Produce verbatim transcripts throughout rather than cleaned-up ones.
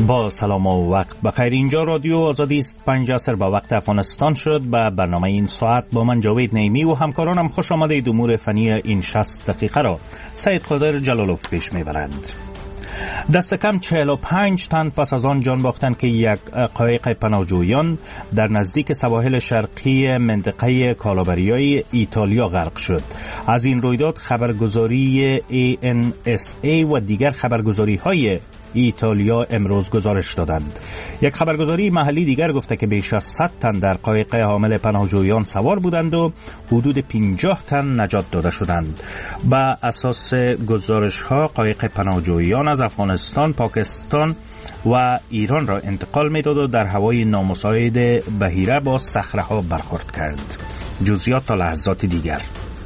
با سلام و وقت بخیر. اینجا رادیو آزادی است. پنج عصر با وقت افغانستان شد. با برنامه این ساعت با من جاوید نعیمی و همکارانم خوش آمدید. امور فنی این شصت دقیقه را سید قادر جلالوف پیش میبرند. دست کم چهل و پنج تن پس از آن جان باختند که یک قایق پناهجویان در نزدیک سواحل شرقی منطقه کالابریای ایتالیا غرق شد. از این رویداد خبرگزاری ای ان اس ای و دیگر خبرگزاری های ایتالیا امروز گزارش دادند. یک خبرگزاری محلی دیگر گفته که بیش از صد تن در قایق حامل پناهجویان سوار بودند و حدود پنجاه تن نجات داده شدند. با اساس گزارش ها قایق پناهجویان از افغانستان، پاکستان و ایران را انتقال می‌داد و در هوای نامساعد بحیره با صخره‌ها برخورد کرد. جزئیات تا لحظات دیگر.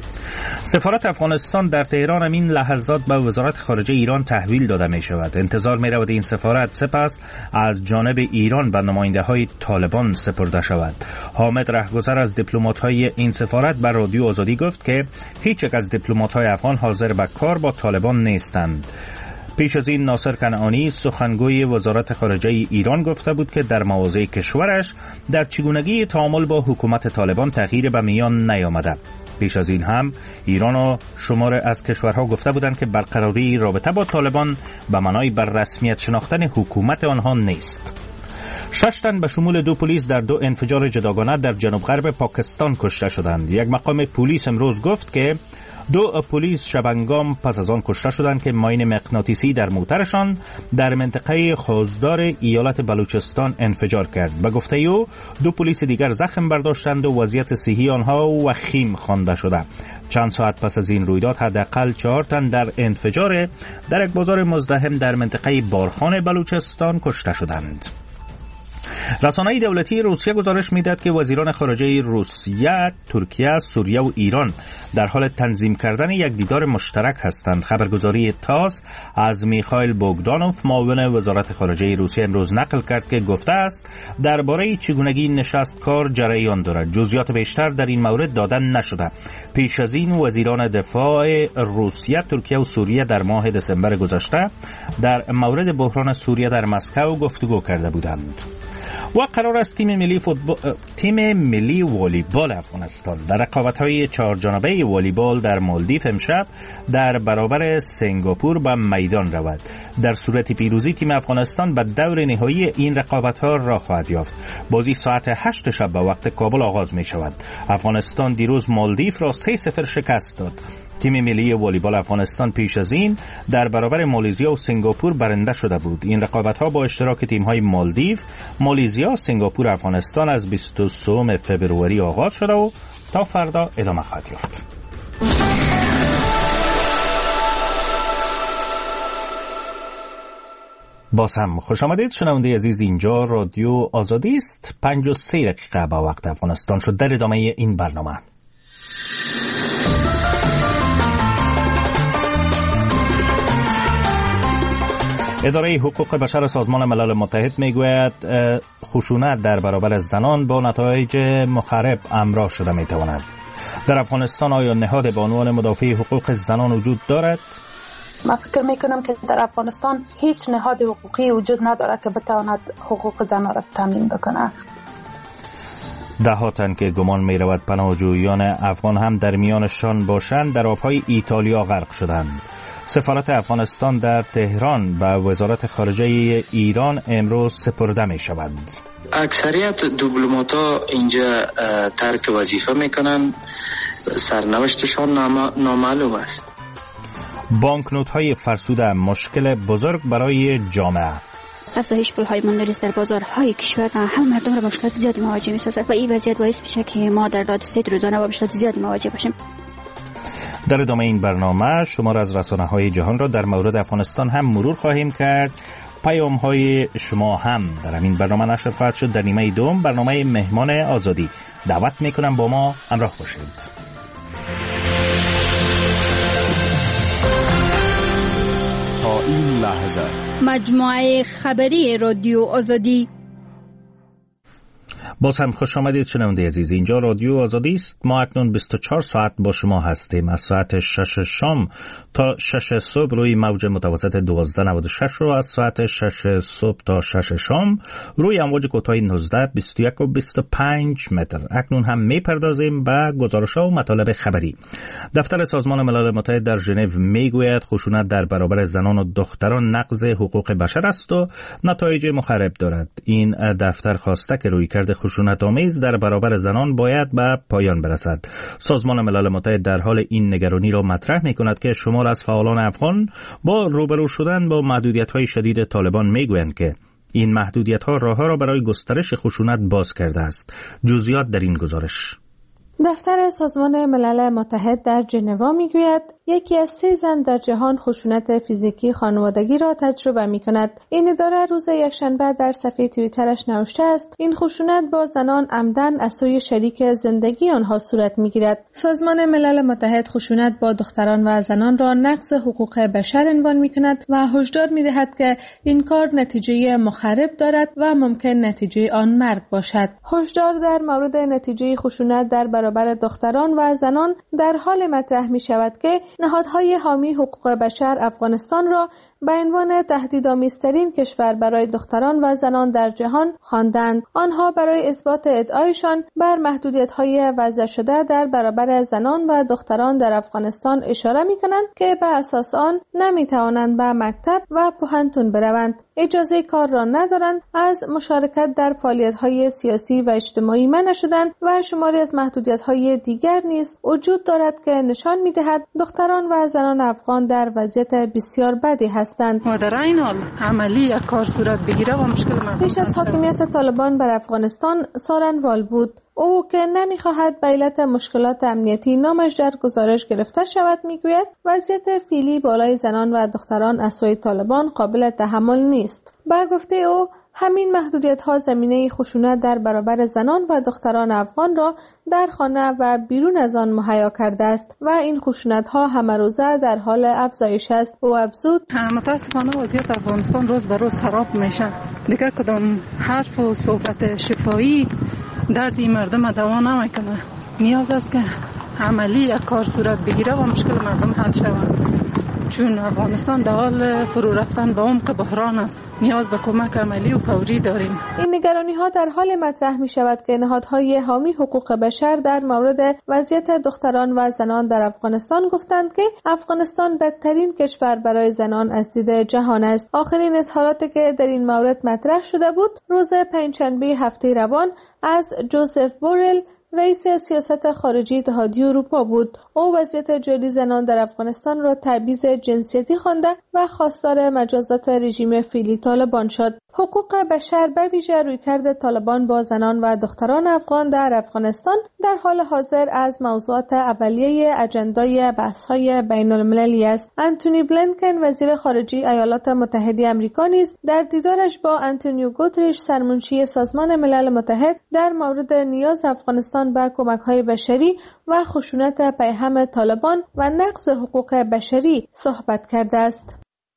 سفارت افغانستان در تهران همین لحظات به وزارت خارجه ایران تحویل داده می شود. انتظار می رود این سفارت سپس از جانب ایران به نماینده های طالبان سپرده شود. حامد رهگذر از دیپلمات های این سفارت بر رادیو آزادی گفت که هیچ یک از دیپلمات های افغان حاضر به کار با طالبان نیستند. پیش از این ناصر کنعانی سخنگوی وزارت خارجه ایران گفته بود که در مواضع کشورش در چگونگی تعامل با حکومت طالبان تغییر به میان نیامده. پیش از این هم ایران و شمار از کشورها گفته بودند که برقراری رابطه با طالبان به معنای بر رسمیت شناختن حکومت آنها نیست. شش تن به شمول دو پلیس در دو انفجار جداگانه در جنوب غرب پاکستان کشته شدند. یک مقام پلیس امروز گفت که دو پلیس شبانگام پس از آن کشته شدند که ماین مغناطیسی در موترشان در منطقه خوزدار ایالت بلوچستان انفجار کرد. به گفته او دو پلیس دیگر زخم برداشتند و وضعیت صحی آنها وخیم خوانده شده. چند ساعت پس از این رویداد حداقل چهار تن در انفجار در یک بازار مزدحم در منطقه بارخان بلوچستان کشته شدند. رسانه‌های دولتی روسیه گزارش می‌دهد که وزیران خارجه روسیه، ترکیه، سوریه و ایران در حال تنظیم کردن یک دیدار مشترک هستند. خبرگزاری تاس از میخائیل بوگدانوف معاون وزارت خارجه روسیه امروز نقل کرد که گفته است درباره چگونگی نشست کار جریان دارد. جزئیات بیشتر در این مورد داده نشده. پیش از این وزیران دفاع روسیه، ترکیه و سوریه در ماه دسامبر گذشته در مورد بحران سوریه در مسکو گفتگو کرده بودند. و قرار است تیم ملی فوتبال تیم ملی والیبال افغانستان در رقابت‌های چهار جانبه والیبال در مالدیو امشب در برابر سنگاپور به میدان رود. در صورت پیروزی تیم افغانستان به دور نهایی این رقابت‌ها راه خواهد یافت. بازی ساعت هشت شب به وقت کابل آغاز می شود. افغانستان دیروز مالدیو را سه صفر شکست داد. تیم ملی والیبال افغانستان پیش از این در برابر مالزیا و سنگاپور برنده شده بود. این رقابت‌ها با اشتراک تیم‌های مالدیو، مالزیا، سنگاپور و افغانستان از بیست و سوم فوریه آغاز شده و تا فردا ادامه خواهد یافت. باز هم خوش آمدید شنونده عزیز. اینجا رادیو آزادی است. پنج و سه دقیقه با وقت افغانستان شد. در ادامه این برنامه اداره حقوق بشر سازمان ملل متحد میگوید خشونت در برابر زنان با نتایج مخرب همراه شده میتواند. در افغانستان آیا نهاد به عنوان مدافع حقوق زنان وجود دارد؟ من فکر میکنم که در افغانستان هیچ نهاد حقوقی وجود ندارد که بتواند حقوق زنان را تامین بکنه. ده ها تن که گمان می رود پناهجویان افغان هم در میانشان باشند در آبهای ایتالیا غرق شدند. سفارت افغانستان در تهران به وزارت خارجه ایران امروز سپرده می شود. اکثریت دیپلمات‌ها اینجا ترک وظیفه میکنن، سرنوشتشان نامعلوم است. بانکنوت های فرسوده مشکل بزرگ برای جامعه. افزایش پول‌های مندرس در بازارهای کشور هم مردم را با مشکلات زیادی مواجه می‌سازد و این وضعیت باعث میشه که ما در دادرسی روزانه با مشکلات زیادی مواجه باشیم. در ادامه این برنامه شمار از رسانه‌های جهان را در مورد افغانستان هم مرور خواهیم کرد. پیام‌های شما هم در همین برنامه نشر خواهد شد. در نیمه دوم برنامه مهمان آزادی دعوت می‌کنم با ما همراه باشید. تا این لحظه مجموعه خبری رادیو آزادی. باز هم خوش آمدید شنونده عزیز. اینجا رادیو آزادی است. ما اکنون بیست و چهار ساعت با شما هستیم. از ساعت شش شام تا شش صبح روی موج متوسط دوازده نود و شش رو، از ساعت شش صبح تا شش شام روی امواج کوتاه نوزده، بیست و یک و بیست و پنج متر. اکنون هم میپردازیم به گزارش‌ها و مطالب خبری. دفتر سازمان ملل متحد در ژنو میگوید خشونت در برابر زنان و دختران نقض حقوق بشر است و نتایج مخرب دارد. این دفتر خواسته که رویکرد خشونت آمیز در برابر زنان باید به پایان برسد. سازمان ملل متحد در حال این نگرانی را مطرح می کند که شمار از فعالان افغان با روبرو شدن با محدودیت‌های شدید طالبان میگویند که این محدودیت‌ها راه‌ها را برای گسترش خشونت باز کرده است. جزئیات در این گزارش. دفتر سازمان ملل متحد در ژنو میگوید یکی از سه زن در جهان خشونت فیزیکی خانوادگی را تجربه می کند. این اداره روز یکشنبه در صفحه توییترش نوشته است این خشونت با زنان عمدن از سوی شریک زندگی آنها صورت می گیرد. سازمان ملل متحد خشونت با دختران و زنان را نقض حقوق بشر عنوان می کند و هشدار می دهد که این کار نتیجه مخرب دارد و ممکن نتیجه آن مرگ باشد. هشدار در مورد نتیجه خشونت در برابر دختران و زنان در حال مطرح می شود که نهادهای حامی حقوق بشر افغانستان را به عنوان تهدیدآمیزترین کشور برای دختران و زنان در جهان خواندند. آنها برای اثبات ادعایشان بر محدودیت‌های وضع شده در برابر زنان و دختران در افغانستان اشاره می‌کنند که به اساس آن نمی‌توانند به مکتب و پوهنتون بروند، اجازه کار را ندارند، از مشارکت در فعالیت‌های سیاسی و اجتماعی منع شدند و شماری از محدودیت‌های دیگر نیز وجود دارد که نشان می‌دهد دختران و زنان افغان در وضعیت بسیار بدی هستند. و در این حال عملی یک کار صورت بگیره و مشکل مردم. پیش از حاکمیت طالبان بر افغانستان سارنوال بود. او که نمی‌خواهد به علت مشکلات امنیتی نامش در گزارش گرفته شود میگوید وضعیت فعلی بالای زنان و دختران از سوی طالبان قابل تحمل نیست. با گفته او همین محدودیت‌ها زمینه خشونت در برابر زنان و دختران افغان را در خانه و بیرون از آن مهیا کرده است و این خشونت‌ها همه روزه در حال افزایش است. او افزود متاسفانه وضعیت افغانستان روز به روز خراب میشه. دیگه کدام حرف و صحبت شفاهی دردی مردم دوا نمیکنه. نیاز است که عملی یک کار صورت بگیره و مشکل مردم حل شود، چون افغانستان در حال فرو رفتن به عمق بحران است. نیاز به کمک عملی و فوری داریم. این نگرانی ها در حال مطرح می شود که نهادهای حامی حقوق بشر در مورد وضعیت دختران و زنان در افغانستان گفتند که افغانستان بدترین کشور برای زنان از دید جهان است. آخرین اظهاراتی که در این مورد مطرح شده بود روز پنجشنبه هفته روان از جوزف بورل، رئیس سیاست خارجی اتحادیه اروپا بود. او وضعیت جاری زنان در افغانستان را تبعیض جنسیتی خوانده و خواستار مجازات رژیم فعلی طالبان شد. حقوق بشر به ویژه رویکرد طالبان با زنان و دختران افغان در افغانستان در حال حاضر از موضوعات اولیه اجندای بحث‌های بین‌المللی است. آنتونی بلینکن وزیر خارجه ایالات متحده آمریکا نیز در دیدارش با آنتونیو گوترش سرمنشی سازمان ملل متحد در مورد نیاز افغانستان به کمک‌های بشری و خشونت پیهم طالبان و نقض حقوق بشری صحبت کرده است.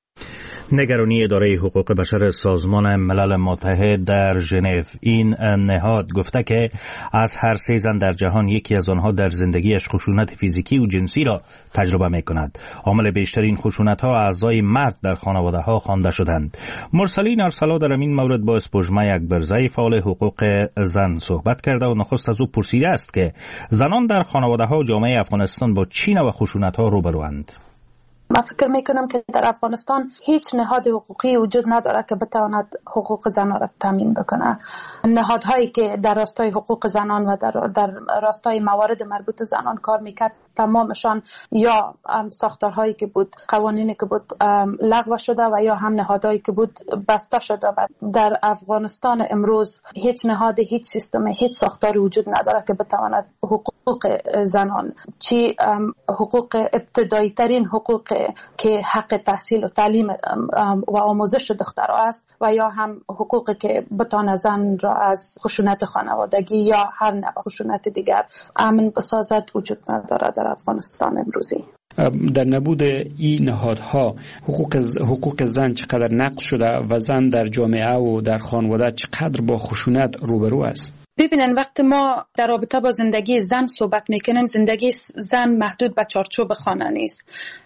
نگرانی اداره حقوق بشر سازمان ملل متحد در ژنو. این نهاد گفته که از هر سه زن در جهان یکی از آنها در زندگیش خشونت فیزیکی و جنسی را تجربه می کند. عامل بیشترین خشونت ها اعضای مرد در خانواده ها خوانده شدند. مرسلین ارسلا در این مورد با اسپوژمه اکبرزی فعال حقوق زن صحبت کرده و نخست از او پرسیده است که زنان در خانواده ها و جامعه افغانستان با چه نوع خشونت ها روبروند. من فکر میکنم که در افغانستان هیچ نهاد حقوقی وجود نداره که بتواند حقوق زنان را تامین بکنه. نهادهایی که در راستای حقوق زنان و در, در راستای موارد مربوط به زنان کار میکرد تمامشان یا ساختارهایی که بود، قوانینی که بود لغو شده و یا هم نهادهایی که بود بسته شده. و در افغانستان امروز هیچ نهاد، هیچ سیستم، هیچ ساختاری وجود نداره که بتواند حقوق زنان، چی حقوق ابتدایی ترین حقوق که حق تحصیل و تعلیم و آموزش دخترها است و یا هم حقوقی که بتانه زن را از خشونت خانوادگی یا هر نوع خشونت دیگر امن بسازد وجود نداره در افغانستان امروزی. در نبود این نهادها حقوق حقوق زن چقدر نقض شده و زن در جامعه و در خانواده چقدر با خشونت روبرو است؟ ببینن وقتی ما در رابطه با زندگی زن صحبت میکنیم، زندگی زن محدود به چارچوب خانه نیست.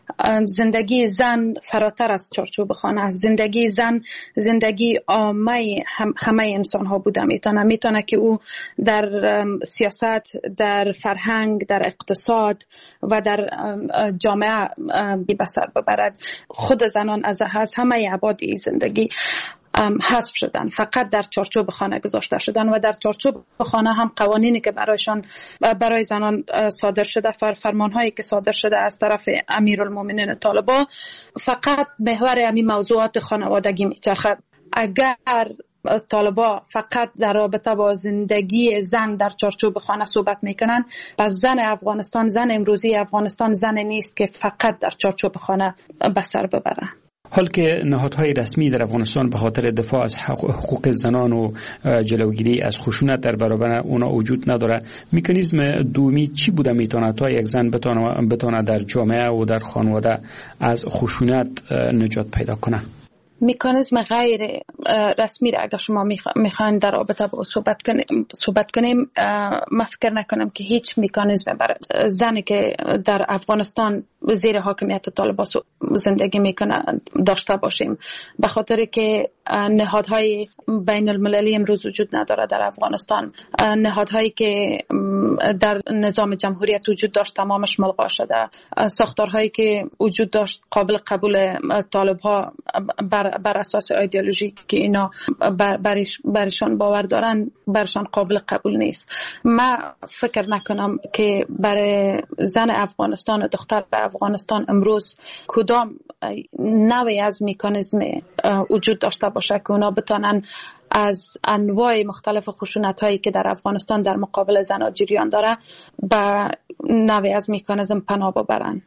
زندگی زن فراتر از چارچوب خانه است. زندگی زن زندگی عامه هم همه انسان ها بوده میتونه میتونه که او در سیاست، در فرهنگ، در اقتصاد و در جامعه به سر ببرد. خود زنان از از همه ابعاد زندگی حذف شدن، فقط در چارچوب خانه گذاشته شدن و در چارچوب خانه هم قوانینی که برایشان برای زنان صادر شده، فرمانهایی که صادر شده از طرف امیرالمومنین طالبان فقط محور همین موضوعات خانوادگی میچرخد. اگر طالبا فقط در رابطه با زندگی زن در چارچوب خانه صحبت میکنن، پس زن افغانستان، زن امروزی افغانستان زن نیست که فقط در چارچوب خانه به سر ببره. حال که نهادهای رسمی در افغانستان به خاطر دفاع از حقوق زنان و جلوگیری از خشونت در برابر اونا وجود نداره، مکانیزم دومی چی بوده میتونه تا یک زن بتونه بتونه در جامعه و در خانواده از خشونت نجات پیدا کنه؟ مکانیزم غیر رسمی را اگر شما میخواین در رابطه با صحبت کنیم صحبت کنیم من فکر نکنم که هیچ مکانیزم برای زنی که در افغانستان زیر حاکمیت طالبان زندگی میکنه داشته باشیم، به خاطر که نهادهای بین المللی امروز وجود نداره در افغانستان. نهادهایی که در نظام جمهوریت وجود داشت تمامش ملغا شده. ساختارهایی که وجود داشت قابل قبول طالبها بر, بر اساس ایدئولوژی که اینا بر برش برشان باور دارن برشان قابل قبول نیست. من فکر نکنم که برای زن افغانستان و دختر افغانستان امروز کدام نوعی از مکانیزم وجود داشته باشه که اونا بتونن از انواع مختلف خشونت هایی که در افغانستان در مقابل زنان جریان داره به نوعی از مکانیزم پناه ببرن.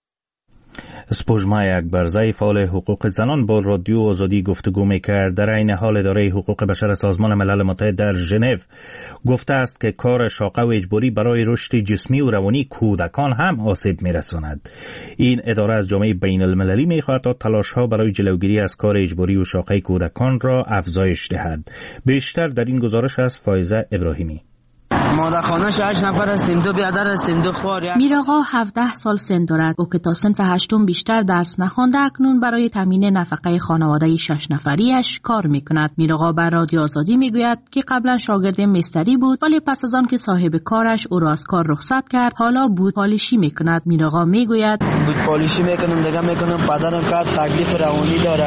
سپوږمای اکبرزی فعال حقوق زنان با رادیو آزادی گفتگو میکرد. در این حال اداره حقوق بشر سازمان ملل متحد در ژنو گفته است که کار شاقه و اجباری برای رشد جسمی و روانی کودکان هم آسیب میرساند. این اداره از جامعه بین المللی میخواهد تا تلاش ها برای جلوگیری از کار اجباری و شاقه کودکان را افزایش دهد. بیشتر در این گزارش از فایزه ابراهیمی. مادر خانه‌ش هشت نفر هستیم، دو بیادر هستیم، دو خوار. میراغا هفده سال سن دارد. او که تا صنف هشتم بیشتر درس نخوانده اکنون برای تامین نفقه خانواده شش نفریش کار میکند. میراغا بر رادیو آزادی میگوید که قبلا شاگرد مستری بود ولی پس از آن که صاحب کارش او را از کار رخصت کرد حالا بود پالیشی میکند. میراغا میگوید بود پالیشی میکنم دیگه میکنم پدرم که از تکلیف روانی داره،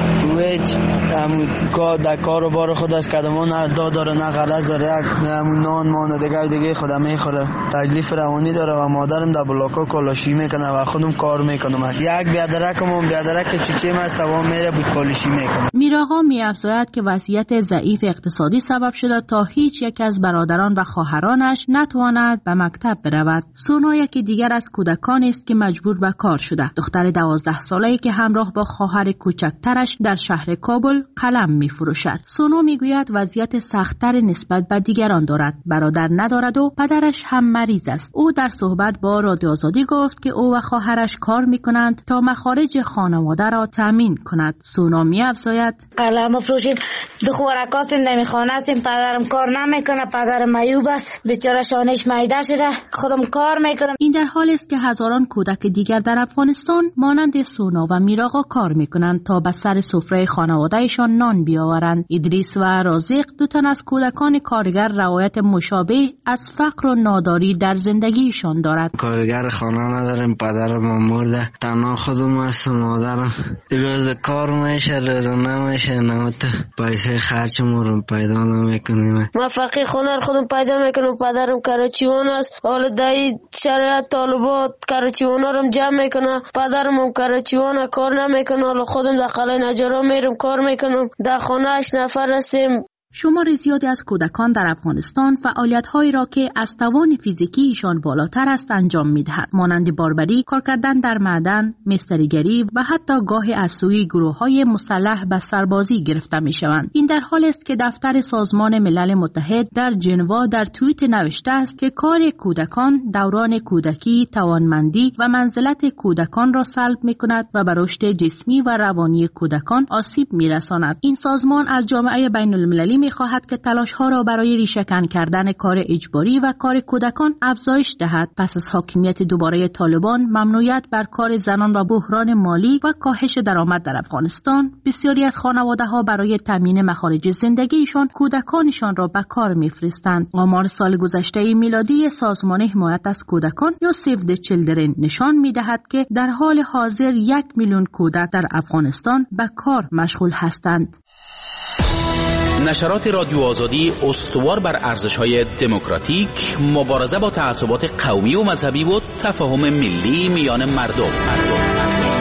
هیچ هم کار در کار و بار خود از کدمان نه داد داره نه غرض داره، همون نان مان دیگه دیگه خودم میخوره، تکلیف روانی داره و مادرم در بلاکا کلاشی میکنه و خودم کار میکنم. یک بیادرکم و بیادرک چیچیم است و میره بود پالیشی میکنه. میراغا میافزاید که وضعیت ضعیف اقتصادی سبب شده تا هیچ یک از برادران و خواهرانش نتواند به مکتب برود. سونا یکی دیگر از کودکان است که مجبور به کار شده. دختر دوازده ساله‌ای که همراه با خواهر کوچکترش در شهر کابل قلم میفروشد. سونو میگوید وضعیت سخت‌تر نسبت به دیگران دارد. برادر ندارد و پدرش هم مریض است. او در صحبت با رادیو آزادی گفت که او و خواهرش کار میکنند تا مخارج خانواده را تامین کند. سونا میافزاید قلم فروشیم، دو خوارکاستیم نمیخوانه هستیم، پدرم کار نمیکنه، پدرم معیوب است، بیچاره شانش میده شده، خودم کار میکنم. این در حال است که هزاران کودک دیگر در افغانستان مانند سونا و میراغا کار میکنند تا به سر سفره خانوادهشان نان بیاورند. ادریس و رازق دو تن از کودکان کارگر روایت مشابه از فقر و ناداری در زندگیشان دارد. کارگر خانه ندارم، پدرم مرده، تنها خودم هستم، مادرم روز کار میشه روز نمیشه، نمت پیسه خرچمون رو پیدا نمیکنیم. ما فقیر خونه خودم پیدا میکنم، پدرم کراچیوان است، حالا دایی شریعت طالبات کراچیوان رو جمع میکنه، پدرم هم کراچیوان کار نمیکنه، حالا خودم در قلعه نجارا میرم کار میکنم، در خانه هشت نفر هستیم. شمار زیادی از کودکان در افغانستان فعالیت‌هایی را که از توان فیزیکیشان بالاتر است انجام می‌دهند، مانند باربری، کار کردن در معدن، مستریگری و حتی گاهی از سوی گروه‌های مسلح به سربازی گرفته می‌شوند. این در حالی است که دفتر سازمان ملل متحد در ژنو در توییت نوشته است که کار کودکان دوران کودکی توانمندی و منزلت کودکان را سلب می‌کند و به رشد جسمی و روانی کودکان آسیب می‌رساند. این سازمان از جامعه بین‌المللی می‌خواهد که تلاش‌ها را برای ریشه‌کن کردن کار اجباری و کار کودکان افزایش دهد. پس از حاکمیت دوباره طالبان، ممنوعیت بر کار زنان و بحران مالی و کاهش درآمد در افغانستان، بسیاری از خانواده‌ها برای تامین مخارج زندگیشان کودکانشان را به کار می‌فرستند. آمار سال گذشته میلادی سازمان حمایت از کودکان یا سیو د چیلدرن نشان می‌دهد که در حال حاضر یک میلیون کودک در افغانستان به کار مشغول هستند. نشرات رادیو آزادی استوار بر ارزش‌های دموکراتیک، مبارزه با تعصبات قومی و مذهبی و تفاهم ملی میان مردم. مردم.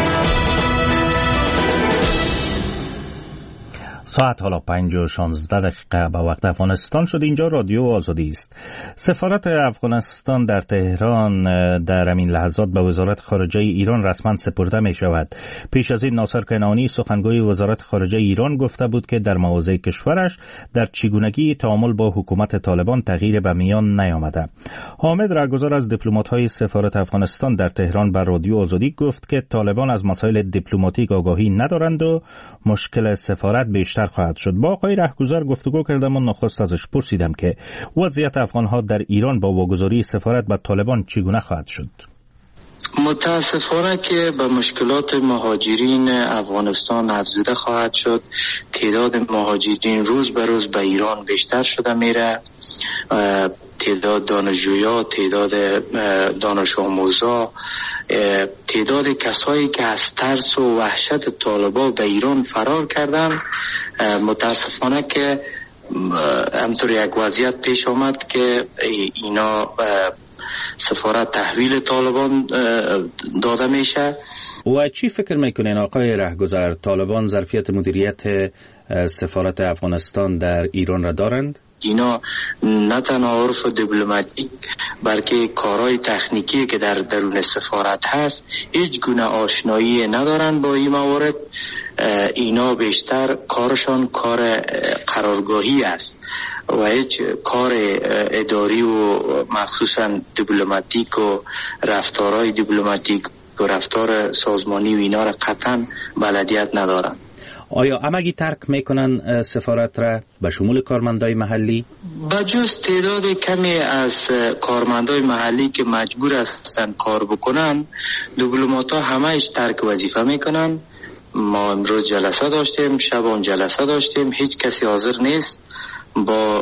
ساعت حالا پنج و شانزده دقیقه به وقت افغانستان شد. اینجا رادیو آزادی است. سفارت افغانستان در تهران در همین لحظات به وزارت خارجه ایران رسما سپرده می شود. پیش از این ناصر کنعانی سخنگوی وزارت خارجه ایران گفته بود که در مواضع کشورش در چگونگی تعامل با حکومت طالبان تغییر به میان نیامده. حامد رهگذار از دیپلمات‌های سفارت افغانستان در تهران به رادیو آزادی گفت که طالبان از مسائل دیپلماتیک آگاهی ندارند و مشکل سفارت بیشتر خواهد شد. با آقای رهگذار گفتگو کردم و نخست ازش پرسیدم که وضعیت افغان‌ها در ایران با واگذاری سفارت به طالبان چگونه خواهد شد. متاسفانه که به مشکلات مهاجرین افغانستان افزوده خواهد شد. تعداد مهاجرین روز به روز به ایران بیشتر شده میره. تعداد دانشجویا، تعداد دانش آموزا، تعداد کسایی که از ترس و وحشت طالبان به ایران فرار کردن، متاسفانه که همطور یک وضعیت پیش آمد که اینا سفارت تحویل طالبان داده میشه. و چی فکر میکنین آقای رهگذر، طالبان ظرفیت مدیریت سفارت افغانستان در ایران را دارند؟ اینا نه تنها عرف دیپلماتیک بلکه کارهای تکنیکی که در درون سفارت هست هیچ گونه آشنایی ندارن با این موارد. اینا بیشتر کارشان کار قرارگاهی است و هیچ کار اداری و مخصوصا دیپلماتیک و رفتارهای دیپلماتیک و رفتار سازمانی و اینا را قطعا بلدیت ندارن. آیا همگی ترک میکنن سفارت را به شمول کارمندای محلی؟ بجز تعداد کمی از کارمندای محلی که مجبور هستن کار بکنن، دیپلمات‌ها همه‌اش ترک وظیفه میکنن. ما امروز جلسه داشتیم، شبان جلسه داشتیم، هیچ کسی حاضر نیست با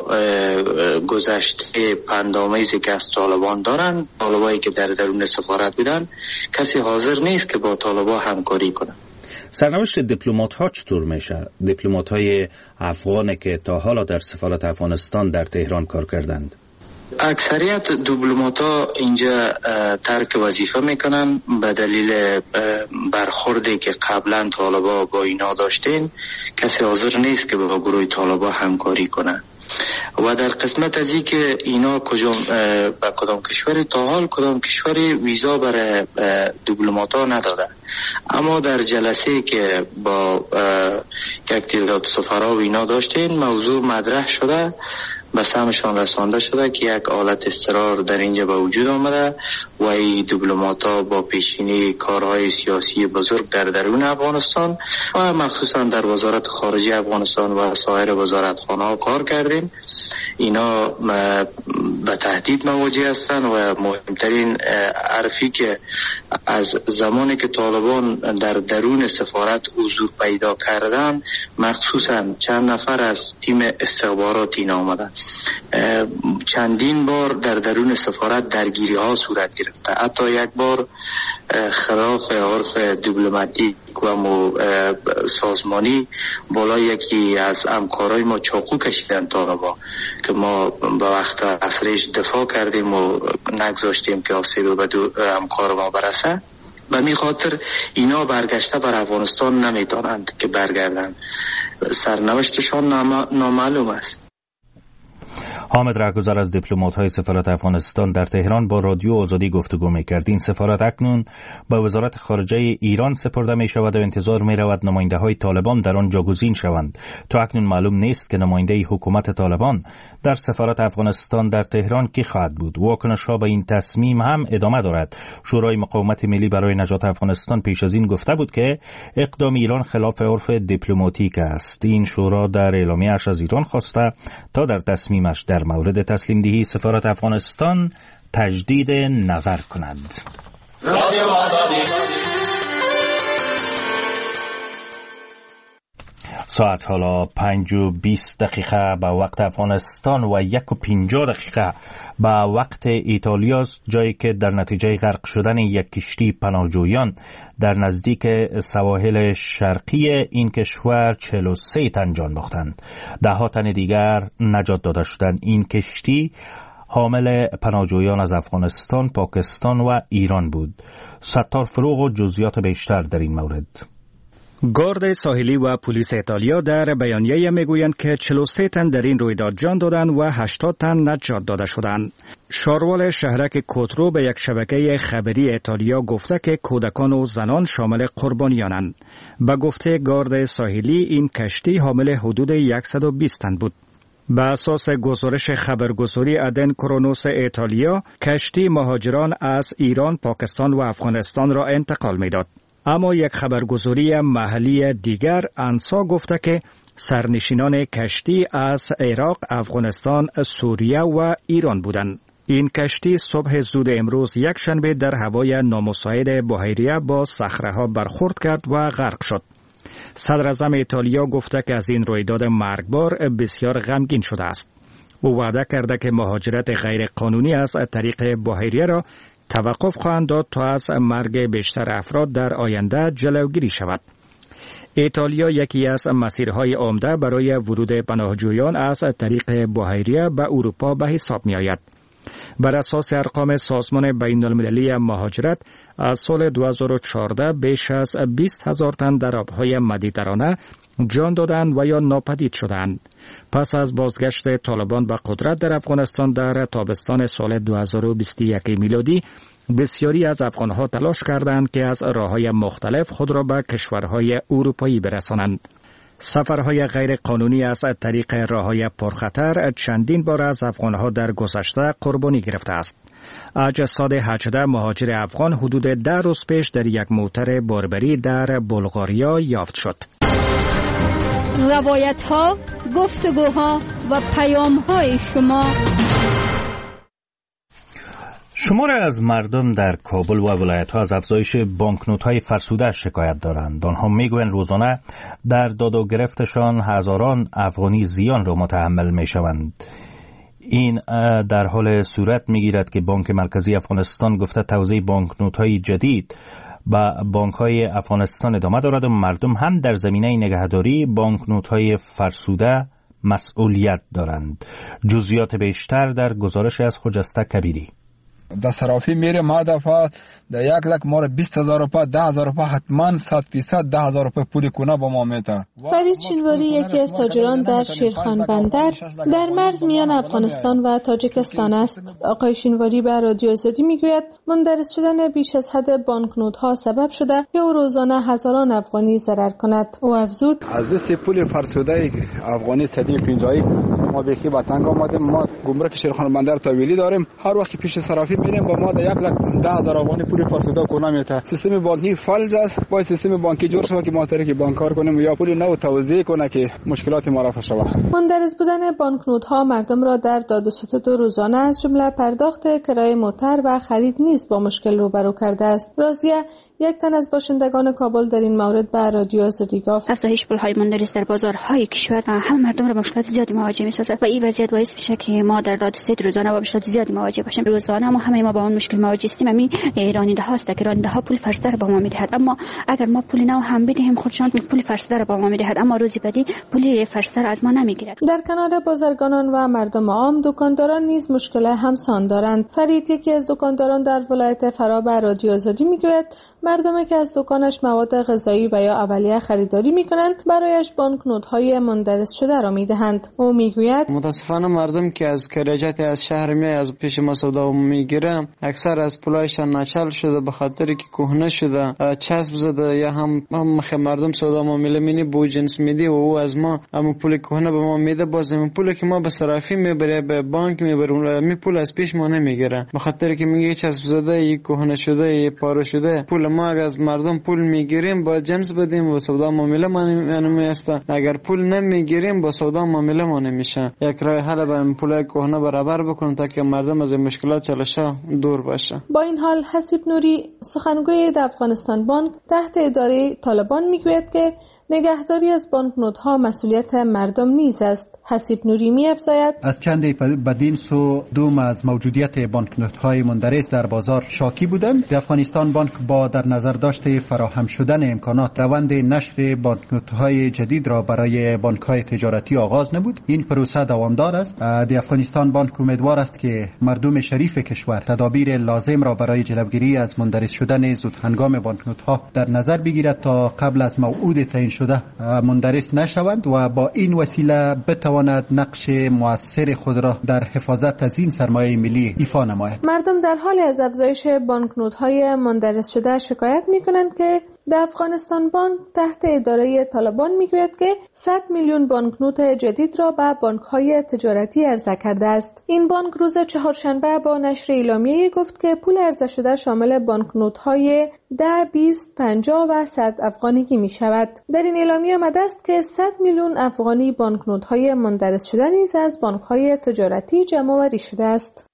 گذشته پندآمیزی که از طالبان دارن، طالبایی که در درون سفارت بودن، کسی حاضر نیست که با طالبان همکاری کنن. سرنوشت دیپلمات ها چطور میشه؟ دیپلمات های افغانی که تا حالا در سفارت افغانستان در تهران کار کردند. اکثریت دیپلمات ها اینجا ترک وظیفه میکنن به دلیل برخوردی که قبلا طالبا با اینا داشتین. کسی حاضر نیست که با گروه طالبا همکاری کنه. و در قسمت از این که اینا کجام به کدام کشوری، تا حال کدام کشوری ویزا برای دیپلمات ها نداده. اما در جلسه که با یک تعداد سفرا و اینا داشتین، موضوع مطرح شده، به سمشان رسانده شده که یک حالت اضطرار در اینجا به وجود آمده و این دیپلمات ها با پیشینی کارهای سیاسی بزرگ در درون افغانستان و مخصوصا در وزارت خارجه افغانستان و سایر وزارتخانه ها کار کردیم. اینا به تهدید مواجه هستند و مهمترین حرفی که از زمانی که طالبان در درون سفارت حضور پیدا کردن، مخصوصا چند نفر از تیم استخبارات اینا آمدن. چندین بار در درون سفارت درگیری ها صورت گرفته. حتی یک بار خلاف عرف دیپلماتیک و سازمانی بالای یکی از همکارای ما چاقو کشیدن طالبا که ما به وقت اصلیش دفاع کردیم و نگذاشتیم که آسیب به همکار ما برسه. به می خاطر اینا برگشته بر افغانستان نمیتونند که برگردن. سرنوشتشان نامعلوم است. حامد رهگذر از دیپلمات‌های سفارت افغانستان در تهران با رادیو آزادی گفتگو می‌کرد. این سفارت اکنون به وزارت خارجه ایران سپرده می‌شود و انتظار می‌رود نماینده‌های طالبان در آن جاگزین شوند. تا اکنون معلوم نیست که نماینده حکومت طالبان در سفارت افغانستان در تهران کی خواهد بود. واکنش‌ها به این تصمیم هم ادامه دارد. شورای مقاومت ملی برای نجات افغانستان پیش از این گفته بود که اقدام ایران خلاف عرف دیپلماتیک است. این شورا در اعلامیه‌اش از ایران خواسته تا در تصمیمش در مورد تسلیم دهی سفارت افغانستان تجدید نظر کند. ساعت حالا پنج و بیست دقیقه به وقت افغانستان و یک و پنجاه دقیقه به وقت ایتالیاست، جایی که در نتیجه غرق شدن یک کشتی پناهجویان در نزدیک سواحل شرقی این کشور چهل و سه تن جان باختند. ده ها تن دیگر نجات داده شدند. این کشتی حامل پناهجویان از افغانستان، پاکستان و ایران بود. ستار فروغ و جزئیات بیشتر در این مورد. گارد ساحلی و پلیس ایتالیا در بیانیه میگویند که چهل و سه تن در این رویداد جان دادند و هشتاد تن نجات داده شدند. شاروال شهرک کوترو به یک شبکه خبری ایتالیا گفته که کودکان و زنان شامل قربانیانند. به گفته گارد ساحلی این کشتی حامل حدود صد و بیست تن بود. به اساس گزارش خبرگزاری ادن کرونوس ایتالیا، کشتی مهاجران از ایران، پاکستان و افغانستان را انتقال می‌داد. اما یک خبرگزاری محلی دیگر انسا گفته که سرنشینان کشتی از عراق، افغانستان، سوریه و ایران بودند. این کشتی صبح زود امروز یک شنبه در هوای نامساعد بحیره با صخره‌ها برخورد کرد و غرق شد. صدر اعظم ایتالیا گفته که از این رویداد مرگبار بسیار غمگین شده است. او وعده کرده که مهاجرت غیر قانونی از طریق بحیره را توقف خواهند داد تا از مرگ بیشتر افراد در آینده جلوگیری شود. ایتالیا یکی از مسیرهای عمده برای ورود پناهجویان از طریق بحیره به اروپا به حساب می آید. بر اساس ارقام سازمان بین المللی مهاجرت از سال دو هزار و چهارده بیش از بیست هزار تن در آبهای مدیترانه جان دادند و یا ناپدید شدند. پس از بازگشت طالبان به قدرت در افغانستان در تابستان سال دو هزار و بیست و یک میلادی، بسیاری از افغانها تلاش کردند که از راه‌های مختلف خود را به کشورهای اروپایی برسانند. سفرهای غیر قانونی از طریق راه‌های پرخطر چندین بار از افغانها در گذشته قربانی گرفته است. اجساد هجده مهاجر افغان حدود ده روز پیش در یک موتر باربری در بلغاریا یافت شد. روایت‌ها، گفتگوها و پیام‌های شما. شماری از مردم در کابل و ولایت‌ها از افزایش بانکنوت‌های فرسوده شکایت دارند. آنها میگویند روزانه در داد و گرفتشان هزاران افغانی زیان را متحمل میشوند. این در حال صورت میگیرد که بانک مرکزی افغانستان گفته توزیع بانکنوت‌های جدید با بانک‌های افغانستان ادامه دارد و مردم هم در زمینه نگهداری بانکنوت‌های فرسوده مسئولیت دارند. جزئیات بیشتر در گزارش از خجسته کبیری. در صرافی میره ما دفعه در یک لک ما بیست هزار روپا، ده هزار روپا حتما صد فیصد ده هزار روپا پول کنه با ما میته. فرید شینواری یکی از تاجران در شیرخان بندر در مرز میان افغانستان و تاجیکستان است. آقای شینواری به رادیو آزادی میگوید مندرس شدن بیش از حد بانکنوت ها سبب شده که او روزانه هزاران افغانی ضرر کند. او افزود از دست پول فرسوده افغانی صد و پنجاه ما بخی با تنگ آمدیم. ما گمرک شیرخان بندر تحویلی داریم. هر وقت پیش صرافی میریم با ما در یک لک ده هزار افغانی پول فرسوده کنه میته. سیستم بانکی فلج است. باید سیستم بانکی جور شود که ما طریق بانک کار کنیم یا پول نو توزیع کنه که مشکلات ما رفع شود. مندرس بودن بانکنوت ها مردم را در داد و ستد روزانه از جمله پرداخت کرایه موتر و خرید نیز با مشکل روبرو کرده است. راضیه یک تن از باشندگان کابل در این مورد به رادیو آزادی گفت افزایش پول‌های مندرس در بازارهای کشور هم مردم را با مشکلات زیادی مواجه می‌سازد و این وضعیت باعث میشه که ما در دادرسی روزانه با مشکلات زیادی مواجه باشیم. روزانه ما همه ما با اون مشکل مواجه هستیم. همین راننده هاست که راننده ها پول فرسوده را با ما میدهد، اما اگر ما پول نو هم بدهیم خودشان پول فرسوده را با ما میدهد، اما روزی بعدی پول فرسوده را از ما نمیگیرد. در کنار بازرگانان و مردم عام، دکانداران نیز مشکل همسان دارند. فرید یکی از دکانداران در ولایت فرا به رادیو آزادی میگوید مردمی که از دکانش مواد غذایی و یا اولیه خریداری میکنند برایش بانکنوت های مندرس شده را میدهند. او میگوید میگوید متاسفانه مردم که از کریجت از شهر می از پیش ما سودا میگیره اکثر از پولایشان ناچل شده به خاطر که کهنه شده، چسب زده، یا هم هم مردم سودا معامله مینی بو جنس میدی و او از ما هم پول کهنه به ما میده، باز این پول که ما به صرافی میبره به بانک میبره می پول از پیش ما نمیگیره به خاطر که میگه چسب زده، یک کهنه شده، یک پاره شده. پول ما از مردم پول میگیریم با جنس بدیم و سودا معامله ما نمیسته، اگر پول نمیگیریم با سودا معامله ما نمیشه. یک راه حل به این پول کهنه برابر بکنن تا که مردم از این مشکلات چالشه دور باشه. با این حال حسیب نوری سخنگوی د افغانستان بانک تحت اداره طالبان میگوید که نگهداری از بانکنوت‌ها مسئولیت مردم نیز است. حسیب نوری می‌افزاید از چند بدین سو دوم از موجودیت بانکنوت‌های مندرس در بازار شاکی بودند. د افغانستان بانک با در نظر داشته فراهم شدن امکانات روند نشر بانکنوت‌های جدید را برای بانک‌های تجارتی آغاز نمود. این پروسه دوامدار است. د افغانستان بانک امیدوار است که مردم شریف کشور تدابیر لازم را برای جلوگیری از مندرس شدن زود هنگام بانکنوت‌ها در نظر بگیرد تا قبل از موعود تعیین شده مندرس نشوند و با این وسیله بتواند نقش مؤثر خود را در حفاظت از این سرمایه ملی ایفا نماید. مردم در حال از افزایش بانکنوت‌های مندرس شده شکایت می‌کنند که در افغانستان بانک تحت اداره طالبان میگوید که صد میلیون بانکنوت جدید را به بانک‌های تجارتی عرضه کرده است. این بانک روز چهارشنبه با نشر اعلامیه گفت که پول عرضه شده شامل بانکنوت‌های ده، بیست، پنجاه و صد افغانیگی می شود. در این اعلامیه آمده است که صد میلیون افغانی بانکنوت‌های مندرس شده نیز از بانک‌های تجارتی جمع‌آوری شده است.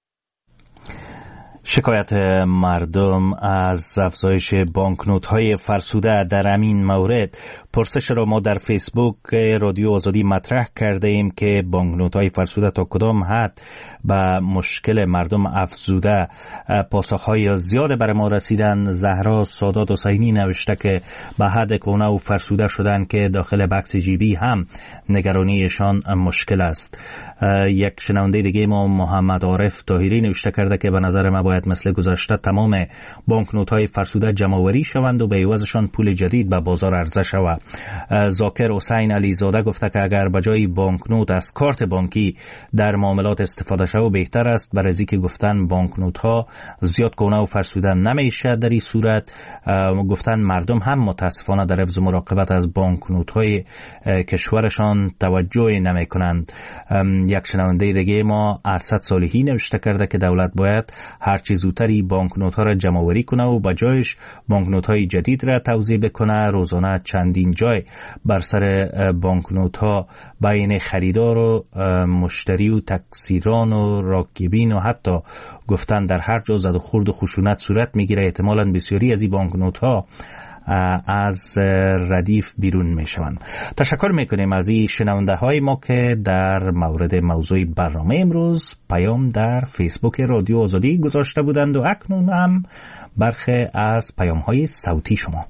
شکایت مردم از افزایش بانکنوت‌های فرسوده در همین مورد پرسش را ما در فیسبوک رادیو آزادی مطرح کرده ایم که بانکنوت‌های فرسوده تا کدام حد به مشکل مردم افزوده. پاسخ‌های زیاد برای ما رسیدن. زهرا سادات حسینی نوشته که به حد کهنه و فرسوده شدن که داخل بکس جیبی هم نگرانیشان مشکل است. یک شنونده دیگه ما محمد عارف طاهری نوشته کرده که به نظر ما باید مثل گذشته تمام بانکنوت‌های فرسوده جمع‌آوری شوند و به عوضشان پول جدید به بازار عرضه شود. زاکر حسین علیزاده گفته که اگر به جای بانکنوت از کارت بانکی در معاملات استفاده شود بهتر است، برای اینکه گفتن بانکنوت‌ها زیاد کهنه و فرسوده نمیشه. در این صورت گفتن مردم هم متاسفانه در حفظ مراقبت از بانکنوت‌های کشورشان توجه نمی‌کنند. یک شنونده دیگه ما اسد صالحی نوشته کرده که دولت باید هر چه زودتری بانکنوت‌ها را جمع‌آوری کنه و به جایش بانکنوت‌های جدید را توزیع بکنه. روزانه چندین جای بر سر بانکنوت‌ها بین خریدار و مشتری و تکثیران و راکبین و حتی گفتن در هر جا زد و خورد و خشونت صورت میگیره. احتمالاً بسیاری از این بانکنوت‌ها از ردیف بیرون می شوند. تشکر میکنیم از این شنونده های ما که در مورد موضوع برنامه امروز پیام در فیسبوک رادیو آزادی گذاشته بودند و اکنون هم برخی از پیام های صوتی شما.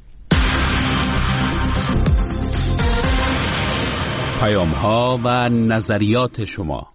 پیام ها و نظریات شما.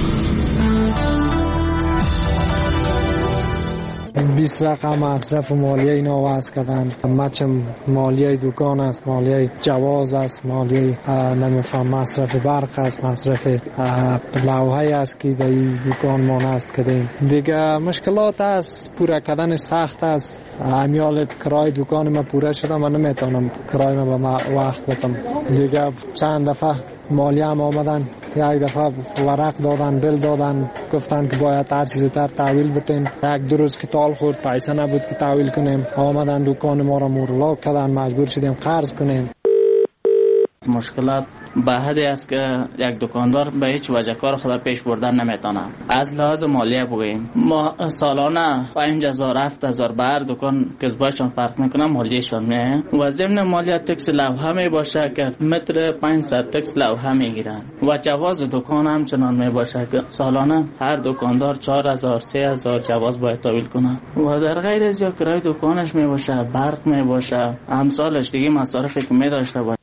بیست رقم مصرف مالیه اینا وضع کردن، مچ مالیه دکان است، مالیه جواز است، مالیه نمیفهم مصرف برق است، مصرف لوحه است که در دکان ما نصب کردیم. دیگه مشکلات است، پوره کردن سخت است. امیال کرای دکان ما پوره شده، من نمیتونم کرای ما به وقت بدم. دیگه چند دفعه مالیه هم آمدن، یک دفعه ورق دادن، بل دادن، گفتن که باید هر چیز تر تحویل بتیم. یک دو روز که تال خورد، پیسه نبود که تحویل کنیم. آمدن دکان ما را مورلاک کردن، مجبور شدیم قرض کنیم. مشکلات به حدی است که یک دکاندار به هیچ وجه کار خود پیش بردن نمیتونه. از لحاظ مالیه بگوییم ما سالانه پنج هزار هفت هزار بر دکان کسبایشان فرق میکنه، مالیهشان میه و ضمن مالیه تکس لوحه می باشه که متر پانصد تکس لوحه میگیرن و جواز دکان هم چنان می باشه که سالانه هر دکاندار چهار هزار سه هزار جواز باید تحویل کنه و در غیر از یا کرای دکانش می باشه، برق می باشه، امثالش دیگه مصارفی که می داشته باشه.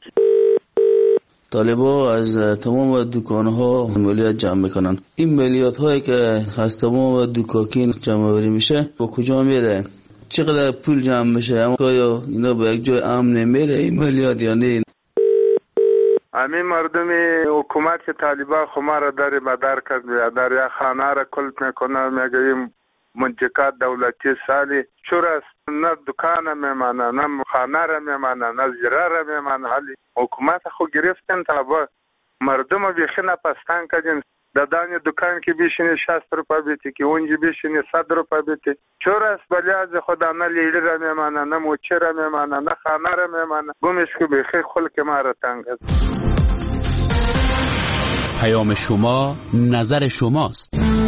طالبا از تمام دکان‌ها مالیات جمع میکنن. این مالیات هایی که از تمام دکاکین جمع آوری میشه با کجا میره؟ چقدر پول جمع میشه؟ آیا اینا به یک جای امن میره این مالیات یا نه؟ همین مردم حکومت که طالبان خما را در مدار کرد، در یک خانه را کلت میکنه، میگه منطقه دولتی سالی چور است، نه دکان میمانه، نه خانه را میمانه، نه زیره را میمانه. حالی حکومت خو گرفتن تا با مردم بیخی نپستان کردن. دادان دکان که بیشینه شصت روپا بیتی که اونجی بیشینه صد روپا بیتی. چور است بلی از خدا نه لیلی را میمانه، نه موچه را میمانه، نه خانه را میمانه. گمش که بیخی خلق ما را تنگ است. پیام شما، نظر شماست.